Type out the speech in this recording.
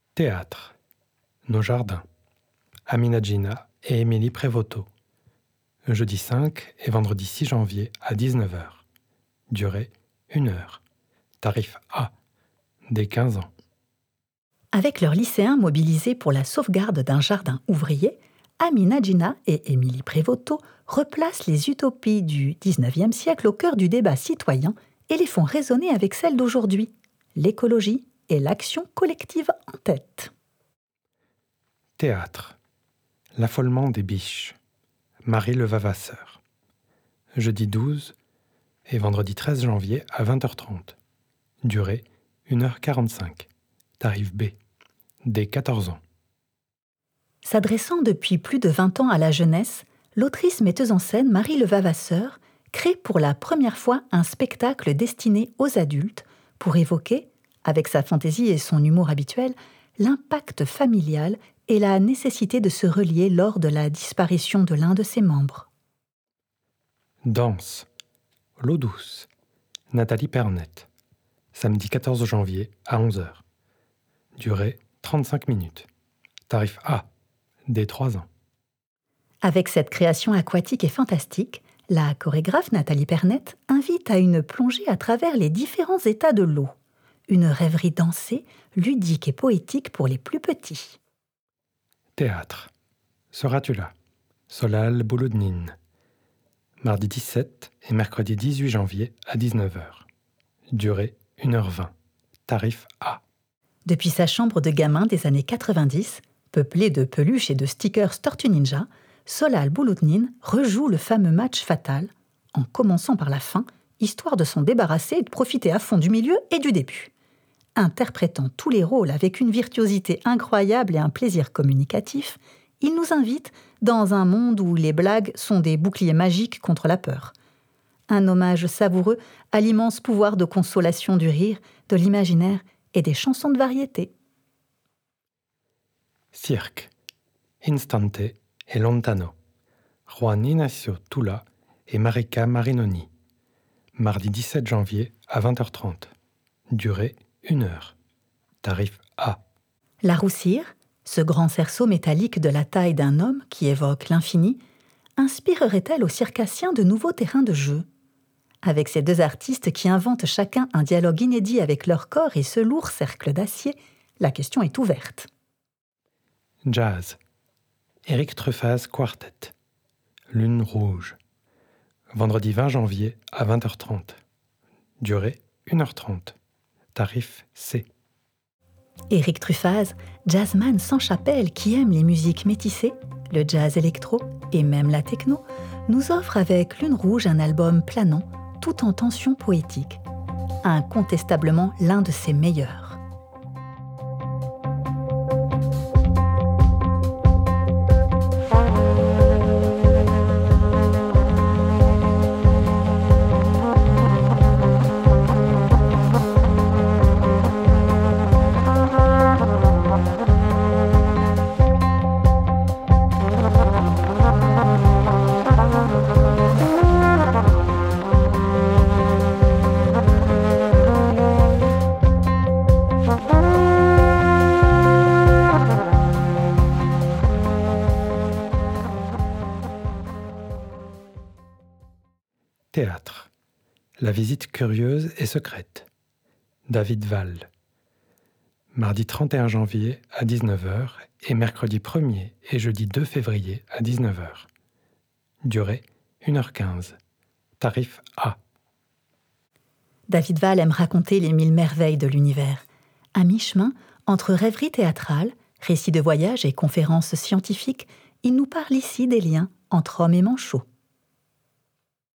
Théâtre. Nos jardins. Amina Gina et Émilie Prévoto. Jeudi 5 et vendredi 6 janvier à 19h. Durée 1 heure. Tarif A. Dès 15 ans. Avec leurs lycéens mobilisés pour la sauvegarde d'un jardin ouvrier, Amina Gina et Émilie Prévoto replacent les utopies du XIXe siècle au cœur du débat citoyen et les font résonner avec celles d'aujourd'hui, l'écologie et l'action collective en tête. Théâtre. L'affolement des biches. Marie Levavasseur. Jeudi 12 et vendredi 13 janvier à 20h30. Durée 1h45. Tarif B. Dès 14 ans. S'adressant depuis plus de 20 ans à la jeunesse, l'autrice-metteuse en scène Marie Levavasseur crée pour la première fois un spectacle destiné aux adultes pour évoquer, avec sa fantaisie et son humour habituel, l'impact familial et la nécessité de se relier lors de la disparition de l'un de ses membres. Danse. L'eau douce. Nathalie Pernette. Samedi 14 janvier à 11h. Durée 35 minutes. Tarif A. Dès 3 ans. Avec cette création aquatique et fantastique, la chorégraphe Nathalie Pernette invite à une plongée à travers les différents états de l'eau. Une rêverie dansée, ludique et poétique pour les plus petits. Théâtre. Seras-tu là? Solal Bouloudnine. Mardi 17 et mercredi 18 janvier à 19h. Durée 1h20. Tarif A. Depuis sa chambre de gamin des années 90, peuplée de peluches et de stickers Tortue Ninja, Solal Bouloudnine rejoue le fameux match fatal, en commençant par la fin, histoire de s'en débarrasser et de profiter à fond du milieu et du début. Interprétant tous les rôles avec une virtuosité incroyable et un plaisir communicatif, il nous invite dans un monde où les blagues sont des boucliers magiques contre la peur. Un hommage savoureux à l'immense pouvoir de consolation du rire, de l'imaginaire et des chansons de variété. Cirque. Instante et Lontano. Juan Ignacio Tula et Marica Marinoni. Mardi 17 janvier à 20h30. Durée 1 heure. Tarif A. La Roussire, ce grand cerceau métallique de la taille d'un homme qui évoque l'infini, inspirerait-elle aux circassiens de nouveaux terrains de jeu? Avec ces deux artistes qui inventent chacun un dialogue inédit avec leur corps et ce lourd cercle d'acier, la question est ouverte. Jazz. Éric Truffaz Quartet. Lune rouge. Vendredi 20 janvier à 20h30. Durée 1h30. Tarif C. Éric Truffaz, jazzman sans chapelle qui aime les musiques métissées, le jazz électro et même la techno, nous offre avec Lune rouge un album planant, tout en tension poétique. Incontestablement l'un de ses meilleurs. Théâtre. La visite curieuse et secrète. David Val. Mardi 31 janvier à 19h et mercredi 1er et jeudi 2 février à 19h. Durée 1h15. Tarif A. David Val aime raconter les 1000 merveilles de l'univers. À mi-chemin, entre rêverie théâtrale, récits de voyage et conférences scientifiques, il nous parle ici des liens entre hommes et manchots.